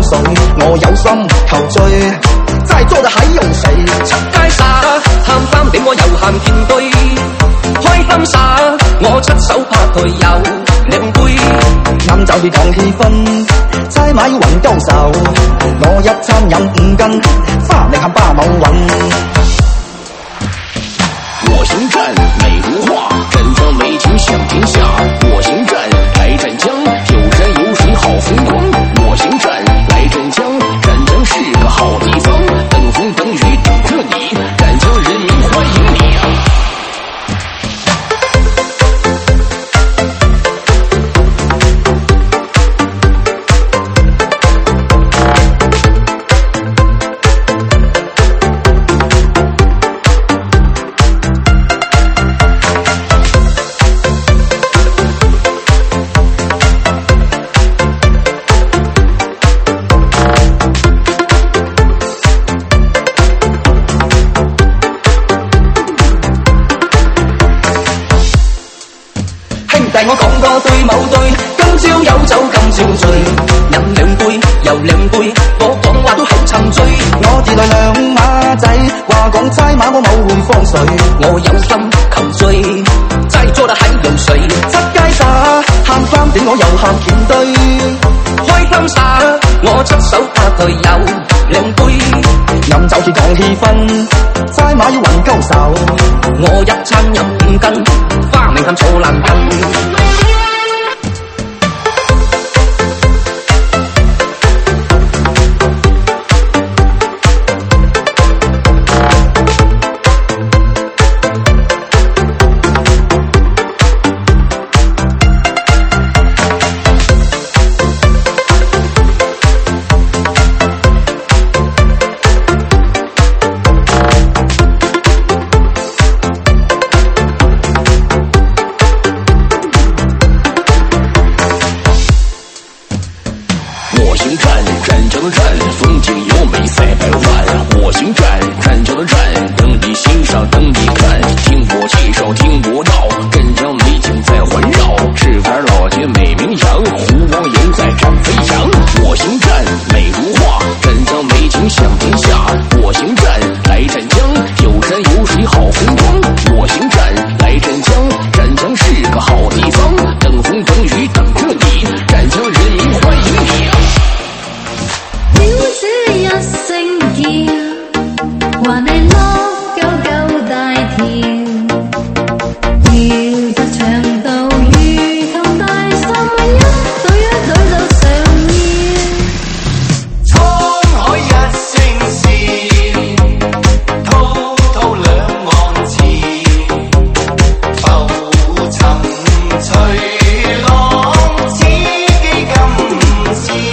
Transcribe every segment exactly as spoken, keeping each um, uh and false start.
水，我有心求醉，在座的还有谁？ 出街耍，喊翻俾我又喊見堆，開心耍，我出手拍台有兩杯， 飲酒別講氣氛，猜馬要雲高手，我一餐飲五斤，花力喊巴某韻。 我行战美如画，战将美景享天下。我行战来战江，有山有水好风光。我行战来战江，战江是个好地方，等风等雨等着你，战江人民欢迎你啊！ 我講過對某對，今朝有酒今朝醉，飲兩杯又兩杯，我講話都好沉醉。 我自來兩馬仔，話講猜馬我冇會放水， 我有心求醉，在座的還有誰？ 出街耍，喊翻點我又喊見堆， 開心耍，我出手拍台有兩杯， 飲酒似講氣氛，猜馬要雲高手， 我一餐飲五斤，花名喊坐爛根。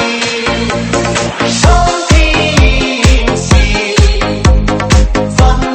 分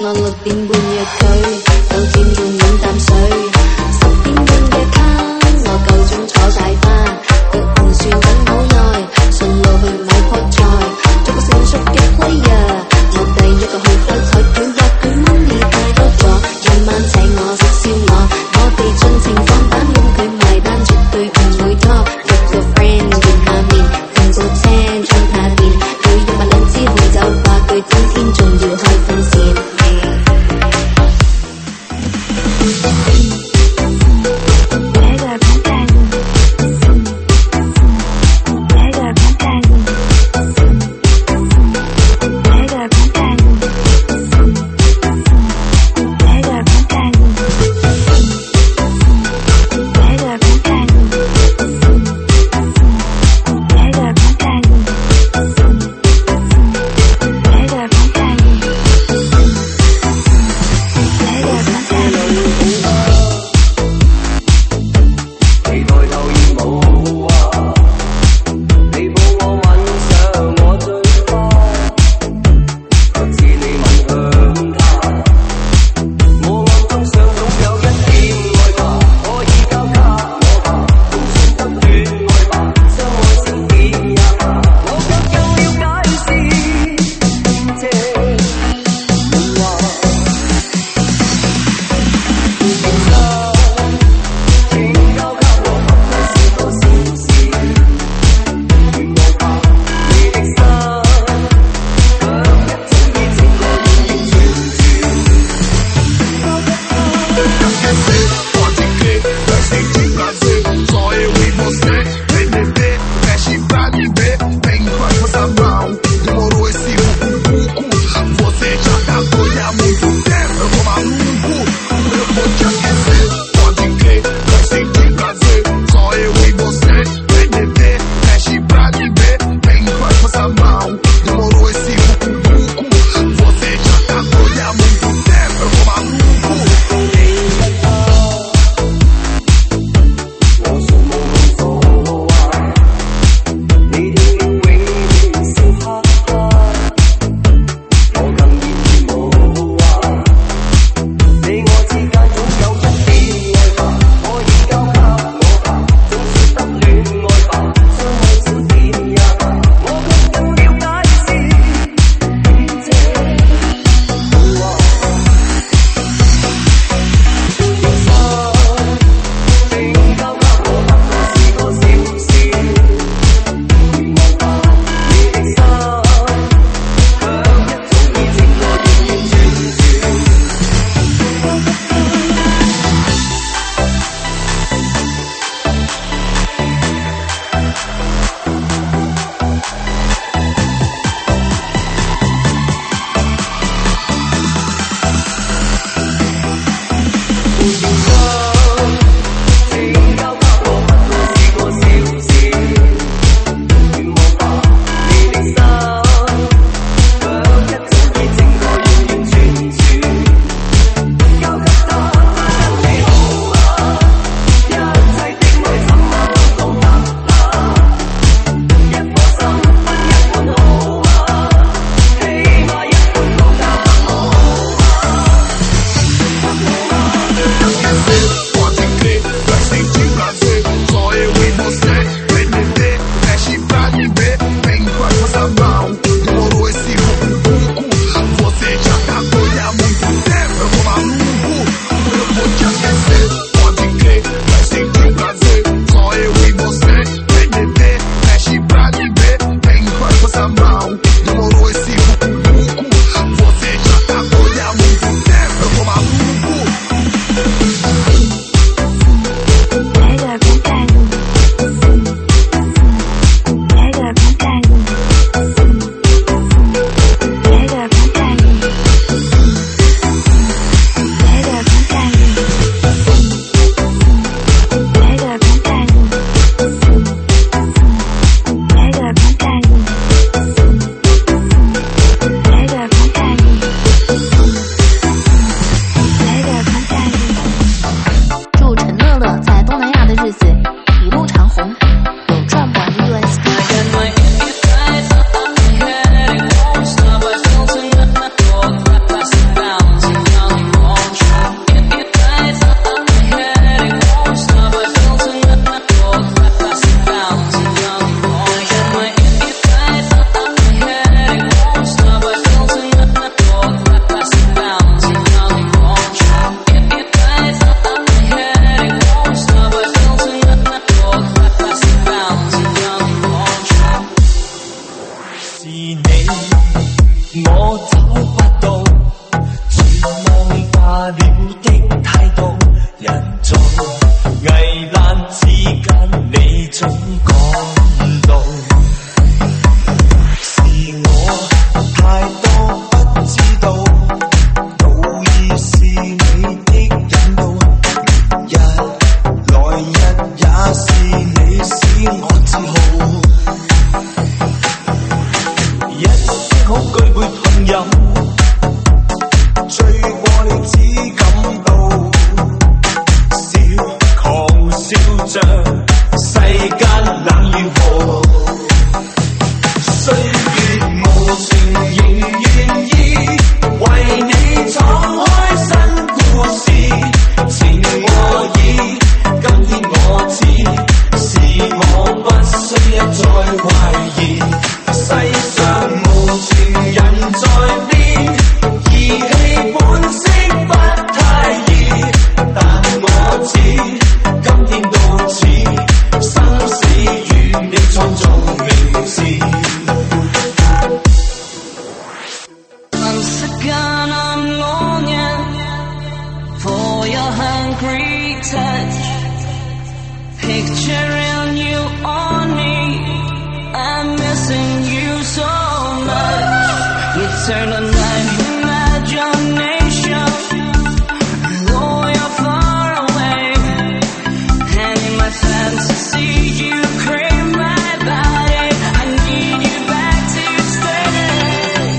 我六點半約佢，酒店用滿淡水。十點半嘅卡，我夠鐘坐大巴，腳唔算等好耐，順路去買泡菜，做個成熟嘅 player。我第一個去開台，佢話佢 money 太多咗，夜晚請我食燒鵝，我哋盡情放膽用佢埋單，絕對唔會拖。約個 friend 見下面，停部車窗下邊，佢約埋兩支紅酒，話佢今天仲要開分線。 你，我找不到全忘化了的態度，人在危難之間，你總趕路。是我太多不知道，無意是你的引導，日來日也是你使我自豪。一聲好舉杯痛飲，醉過你只感到笑，狂笑着世間冷與豪。歲月無情仍願意為你闖開新故事，情和意，今天我知，是我不需一再懷疑。世上無情人在變，義氣本色不太易，但我知今天到此，生死與你創造名字。 I'm sick and I'm longing for your hungry touch, picturing you on me, I'm missing you so much. You turn the night imagination, though you're far away, and in my fantasy you crave my body. I need you back to stay.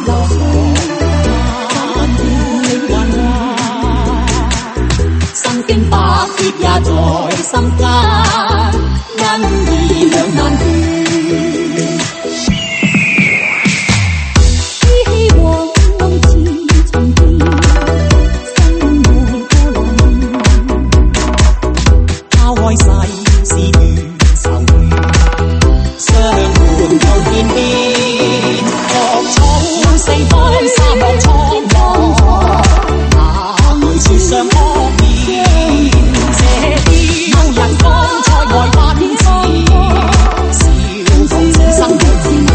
身經百劫也在心間，因義兩難斷。依稀往事重現，心內波浪。拋開世事與愁怨，相伴到天邊。惡草四方，沙漠蒼茫，哪會雪上撲面？這啲人方在外萬次，笑共生活自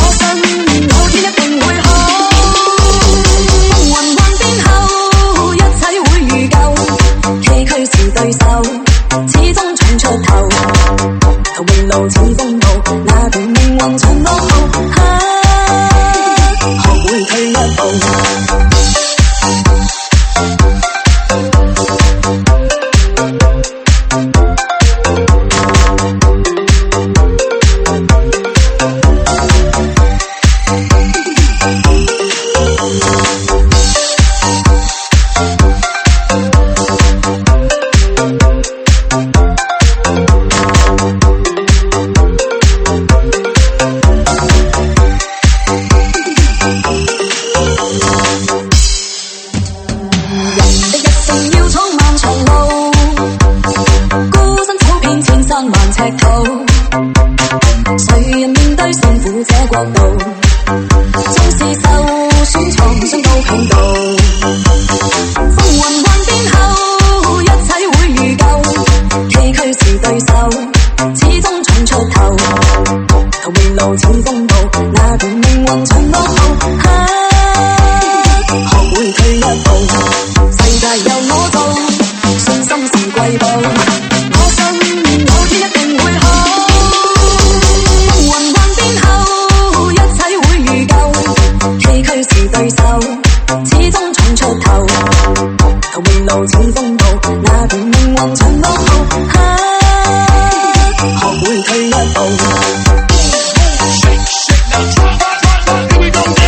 風雲幻變後，一誰人面對辛苦這國度，縱是受損創傷都強度。風雲幻變後，一切會如舊，崎嶇是對手，始終衝出頭。逃命路前風暴，那段命運長落後，啊，學會退一步，世界由我做，信心是貴寶。我信有天一定會好。風雲幻變後，一切會如舊，崎嶇是對手，始終衝出頭。逃命路前風暴，那段命運長落後，啊，學會退一步。 Shake, shake now, drop, drop, drop, here we go.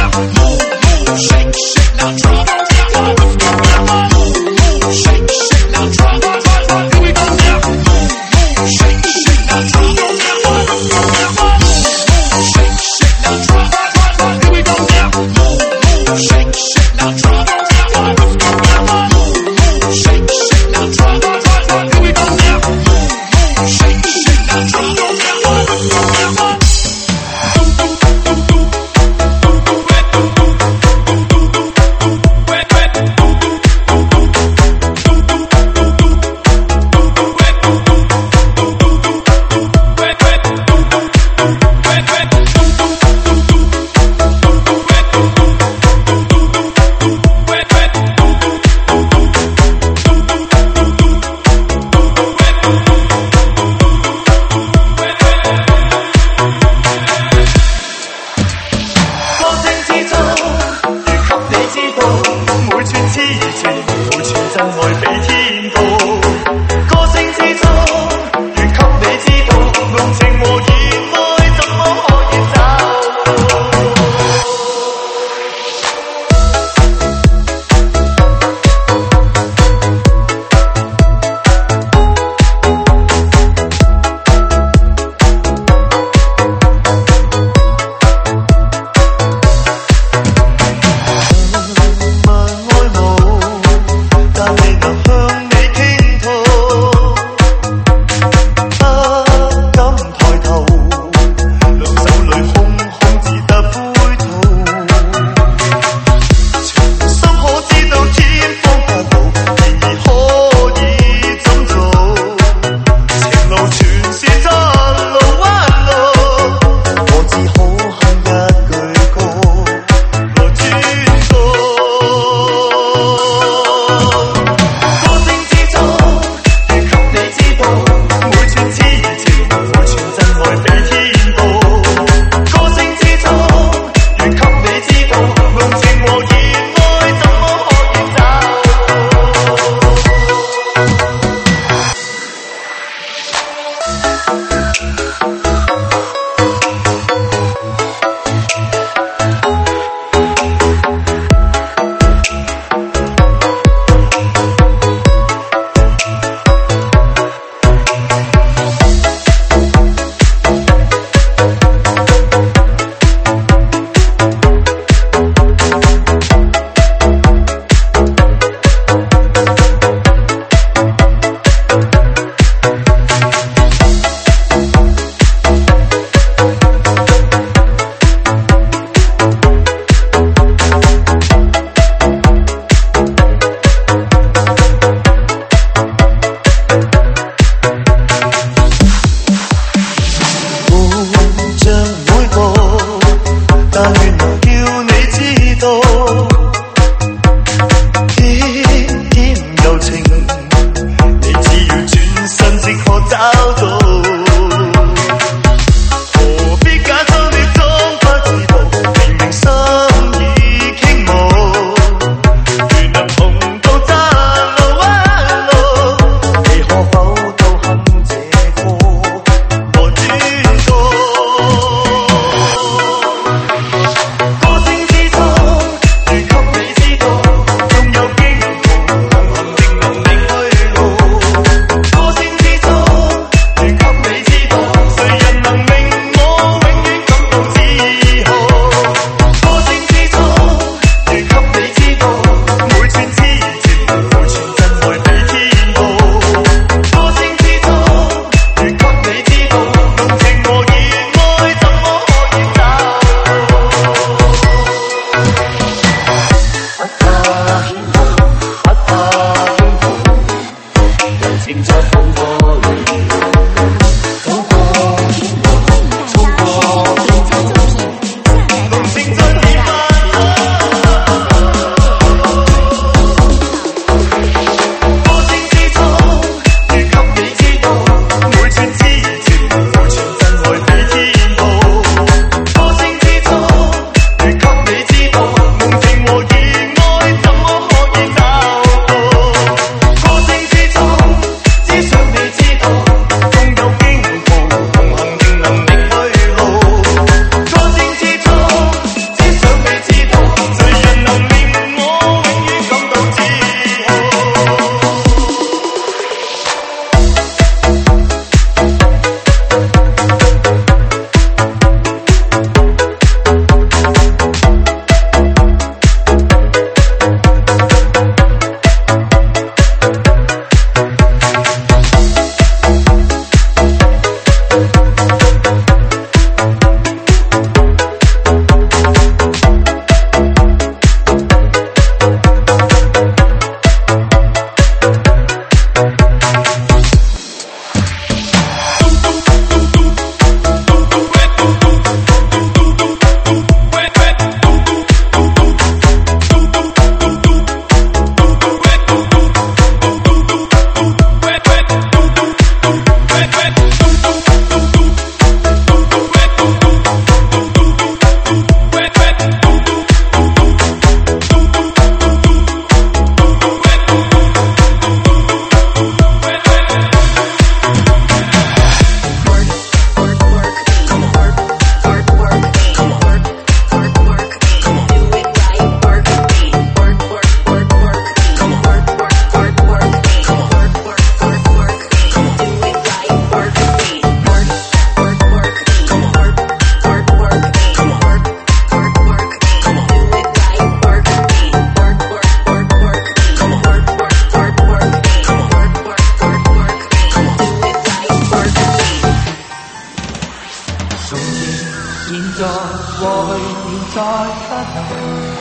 現在過去便再不來，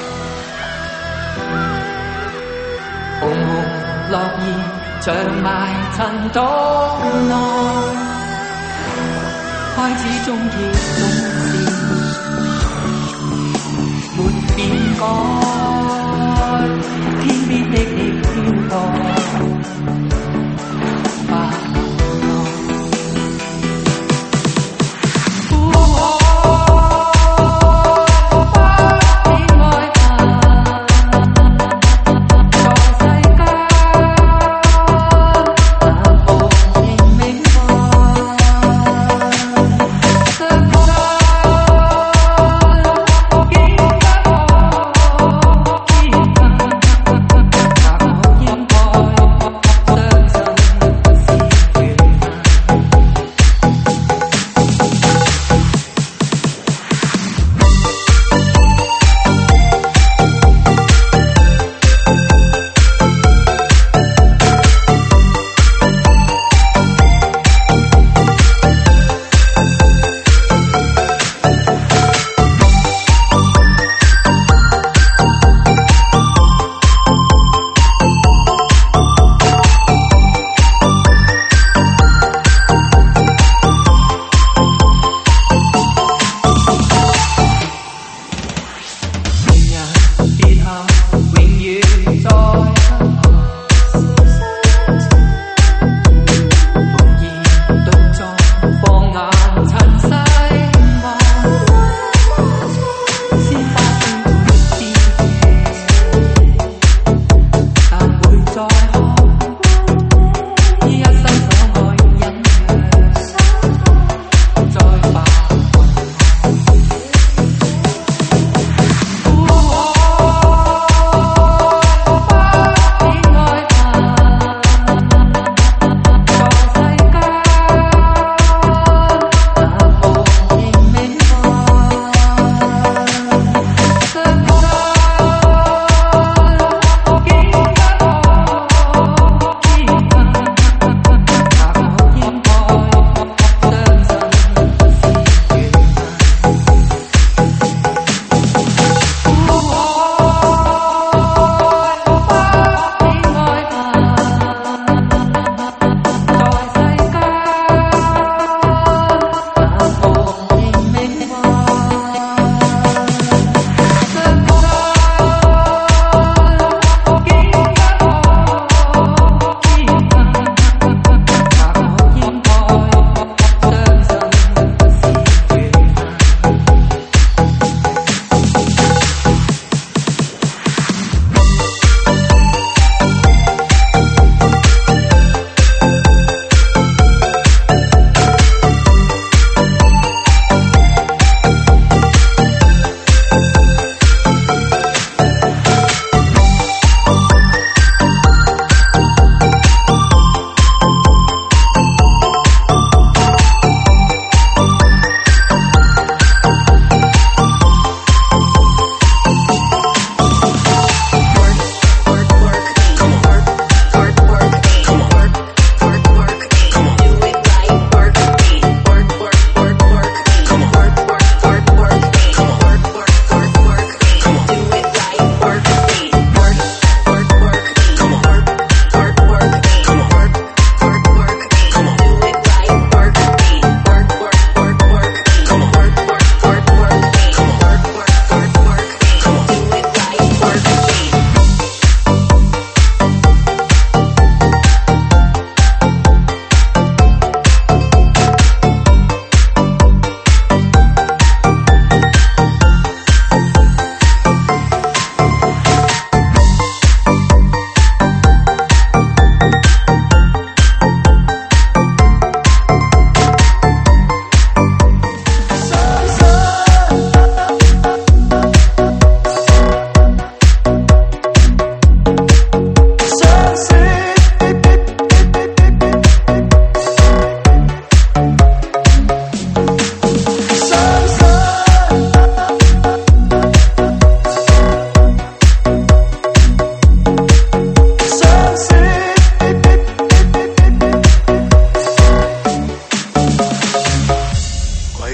紅紅落葉長埋塵土內，開始終結總是沒變改，天邊的你飄過。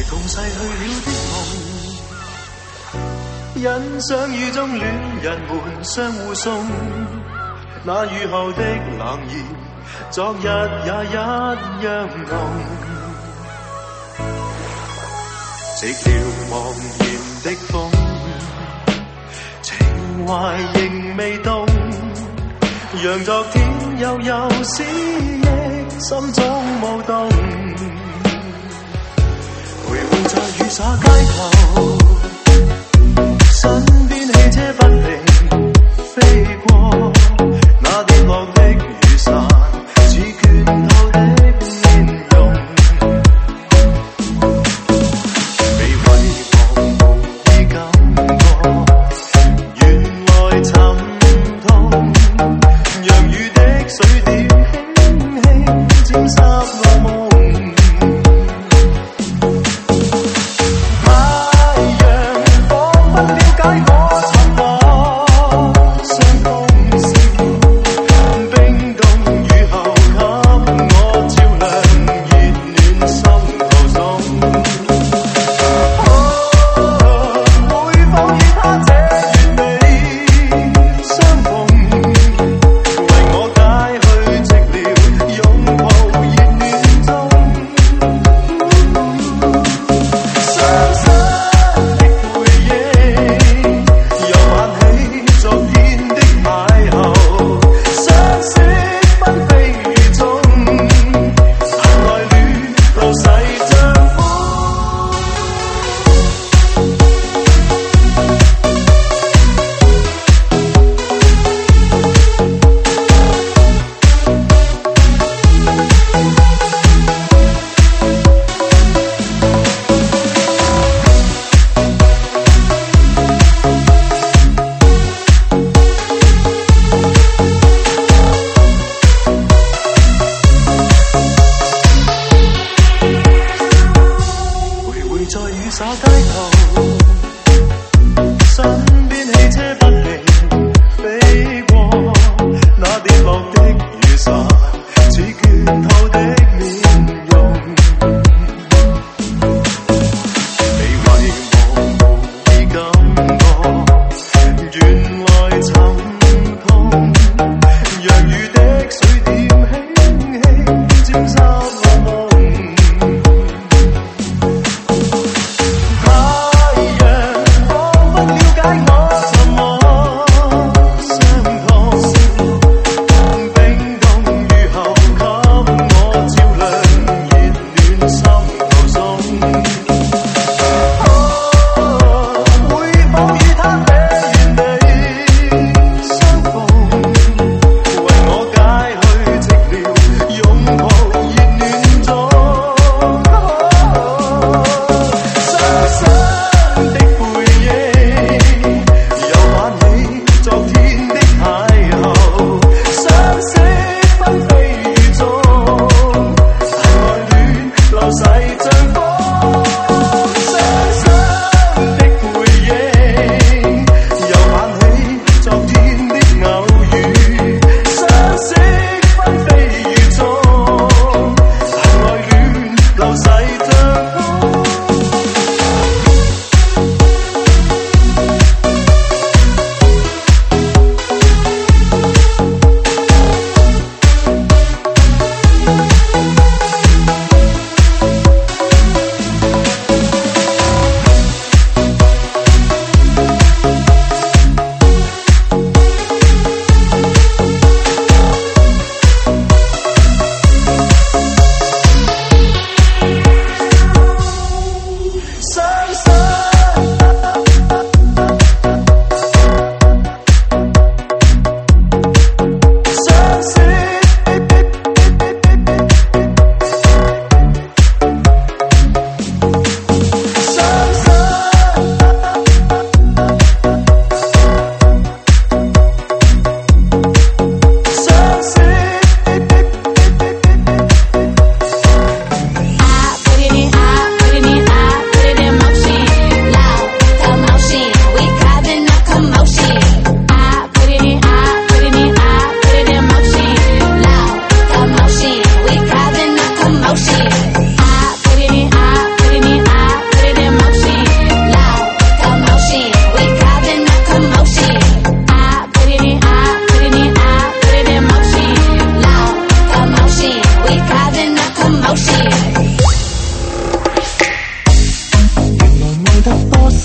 同逝去了的夢，欣賞雨中戀人們相互送，那雨後的冷意，昨日也一樣濃。寂寥茫然的風，情懷仍未凍，讓昨天悠悠思憶心中舞動。徘徊在雨灑街頭，身邊汽車不停飛過，那跌落的雨傘似拳頭的面容，被遺忘無意感覺，原來沉痛，讓雨的水點輕輕沾濕我夢。流逝像風。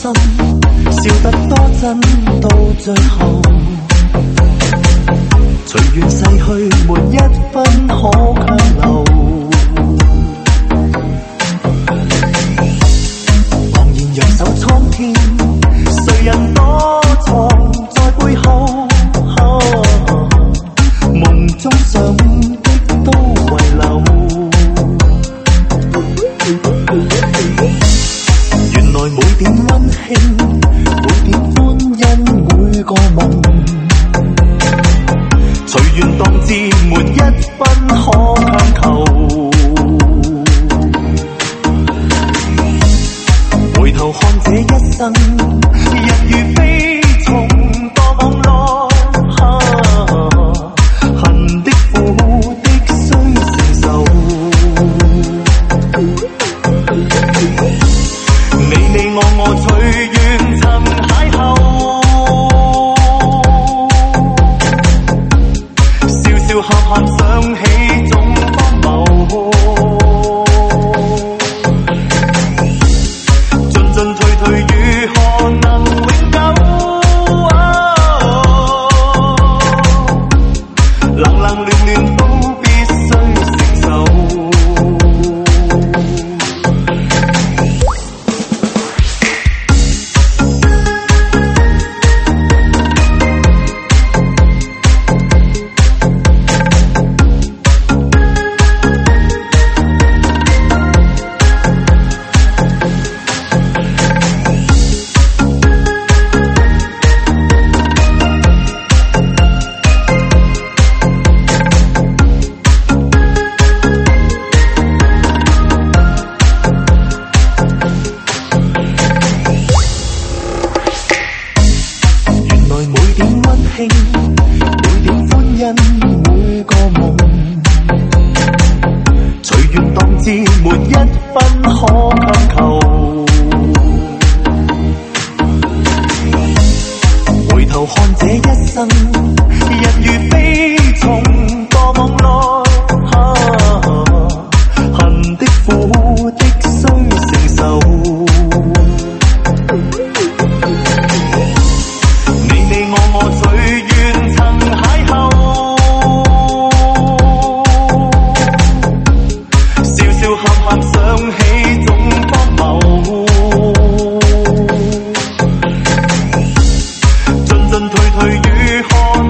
心，笑得多真，到最後隨緣逝去，沒一分可強留。茫然仰首蒼天，誰人躲藏在背後？啊、夢中想的都遺留。原來每點溫馨，每點歡欣，每個夢隨緣當至，沒一分可強求。回頭看這一生，人如飛蟲墮網內，啊、恨的苦的須承受。你你我我隨緣曾邂逅，笑笑喊喊想起總荒謬，進進退退如何能永久？冷冷暖暖都必須承受。每點歡欣，每個夢隨緣當至，沒一分可強求。回頭看這一生，人如飛蟲墮網內，啊、恨的苦的須承受。我隨緣曾邂逅，笑笑喊喊想起總荒謬，進進退退如何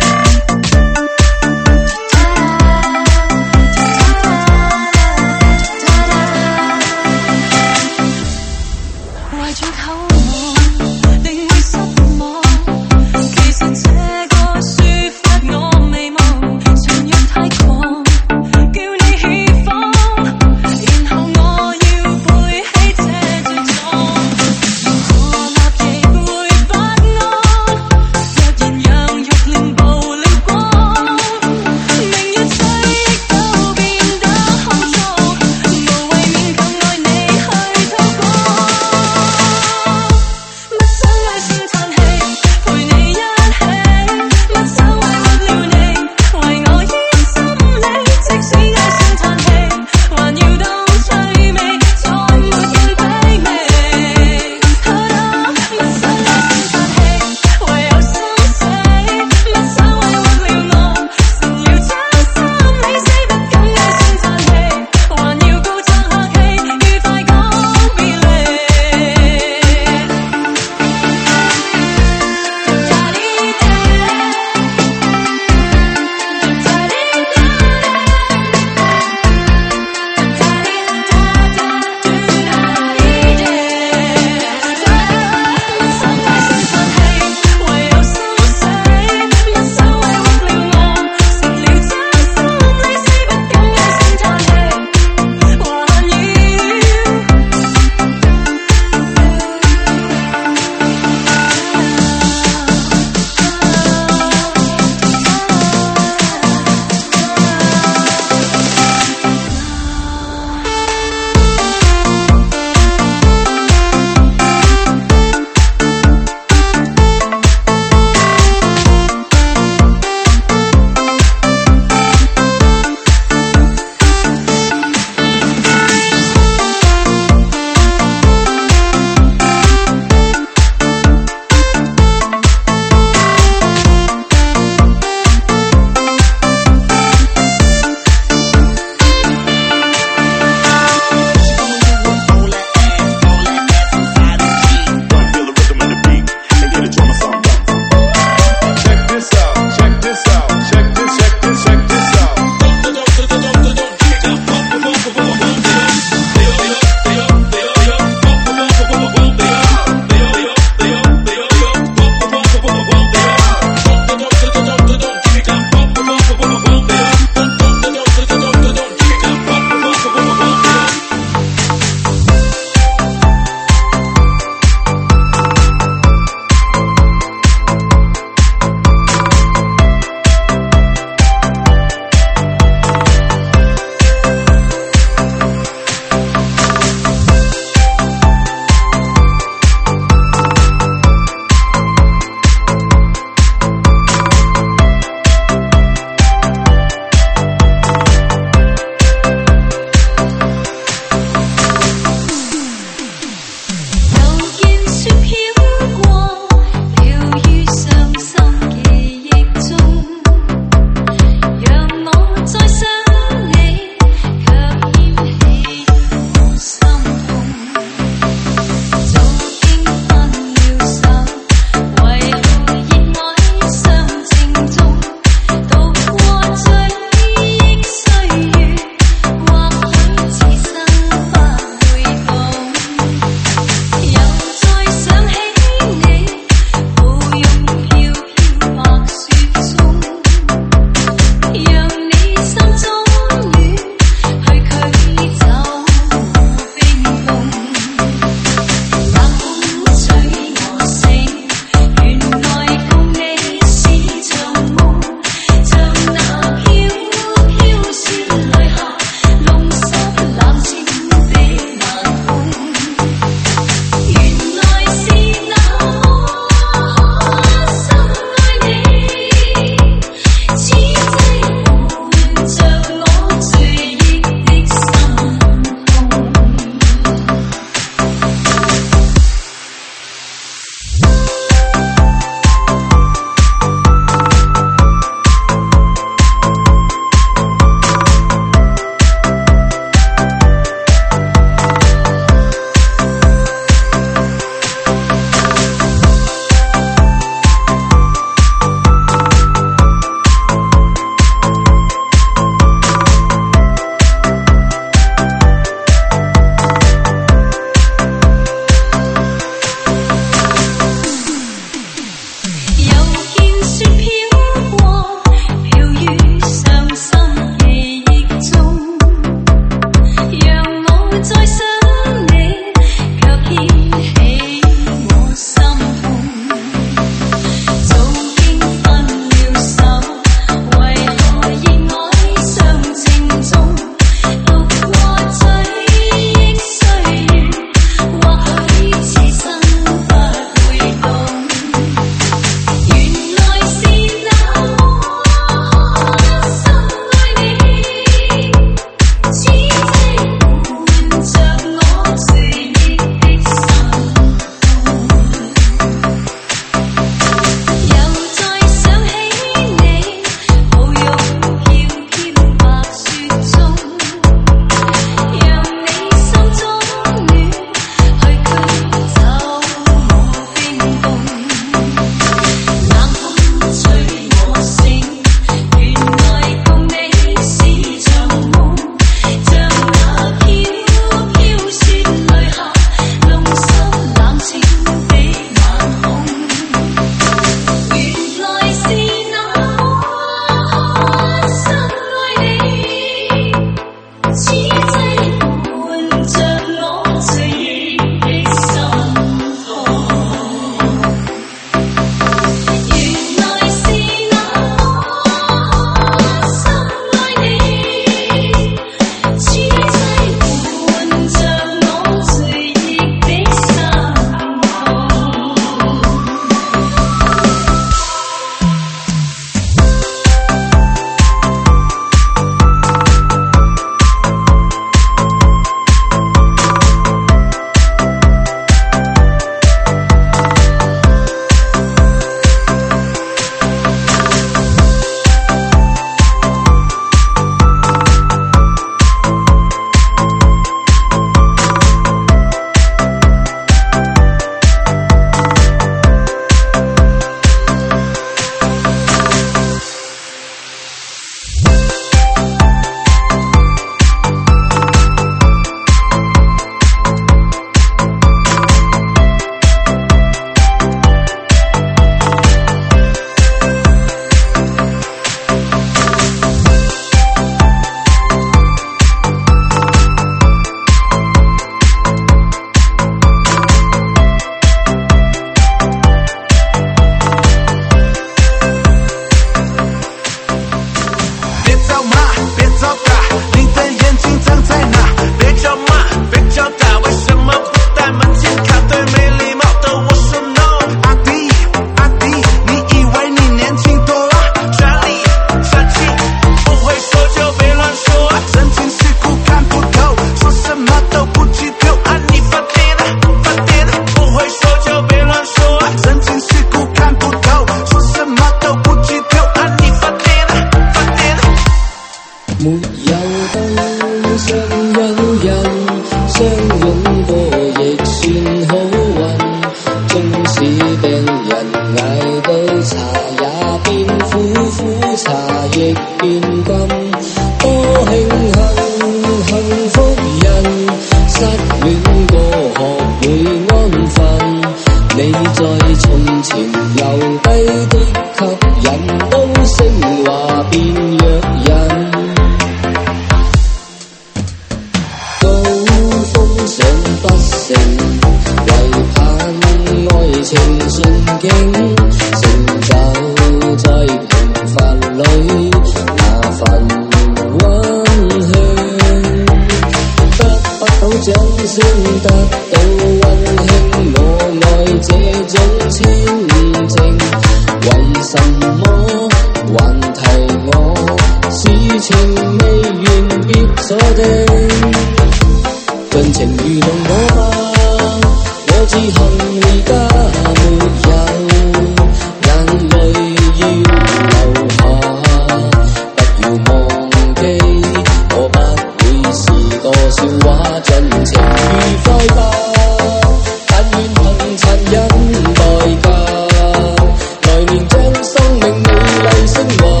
不成，唯盼愛情順境，成就在平凡裏那份溫馨，得不到掌聲，得到溫馨，我愛這種清靜，為什麼還提我？事情未完別鎖定，盡情愚弄我吧，我自幸而家沒有眼淚要流下，不要忘記，我不會是個笑話，盡情愉快吧，但願憑殘忍代價，來年將生命美麗升華。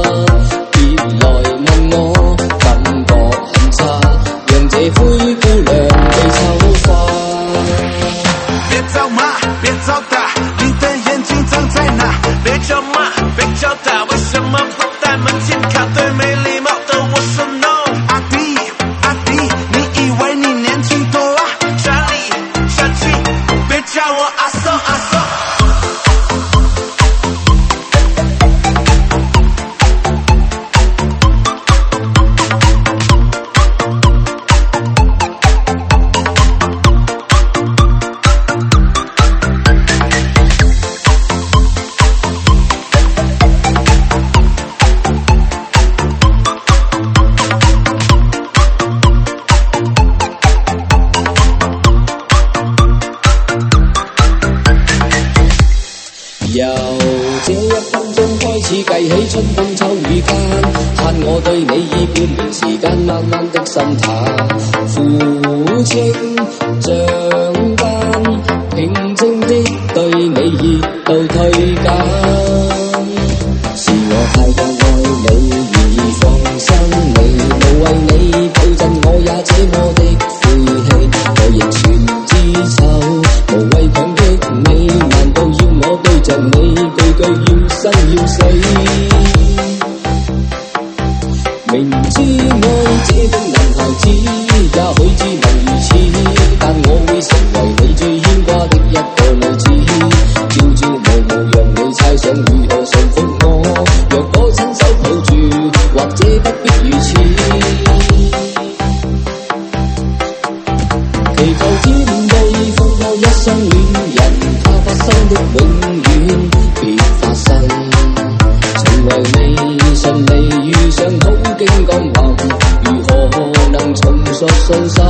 灰姑娘被醜化， 別找媽，別找大，你的眼睛長在哪？別叫媽，別叫大，為什麼不帶門禁卡？對沒禮貌的我說 no。阿弟，阿弟，你以為你年輕多啊？查理，小氣，別叫我阿嫂阿嫂。 由這一分鐘開始計起，春冬秋雨間，盼我對你以半年時間，慢慢的心淡，負清帳單，平靜的對你熱度推減，是我太過愛你而放生你，無謂你抱陣我也這麼的晦氣，我亦算知醜，無謂強迫你，難道要我對着你句句要生要死？明知愛這個男孩子，也許只能如此，但我會成為你最牽掛的一個女子，朝朝暮暮讓你猜想如何馴服我，若果親手抱住，或者不必如此，祈求天地放過一生戀人，怕發生的永遠別發生，從來未順利遇上好景降臨，如何能重塑信心？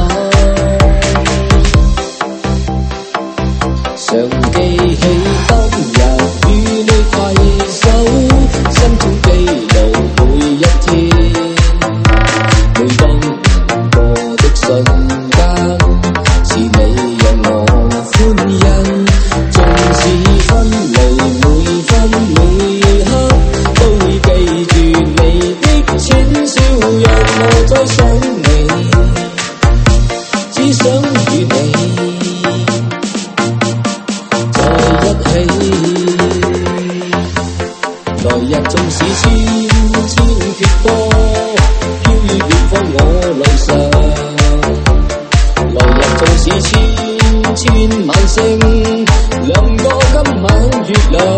常記起當日與你攜手，心中記錄每一天，每當難過的瞬間，是你讓我歡欣，縱使分離每分每刻，都會記住你的淺笑，讓我再想你，只想與你在一起。來日縱使千千闕歌，飄於遠方我路上，來日縱使千千晚星，亮過今晚月亮，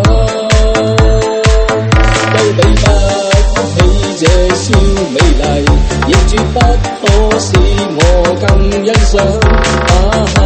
都比不起這宵美麗，亦絕不可使我更欣賞。啊